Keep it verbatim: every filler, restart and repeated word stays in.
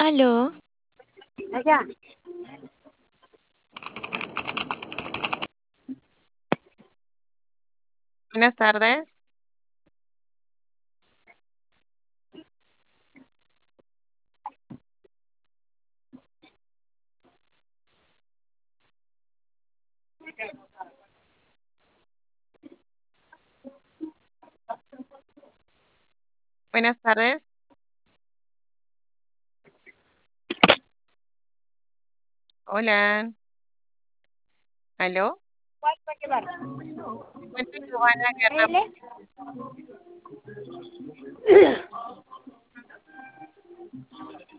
Aló, Allá. Buenas tardes. Buenas tardes. Hola. ¿Aló? ¿Cuál va a llevar? Me encuentro Giovanna Guerra. ¿L?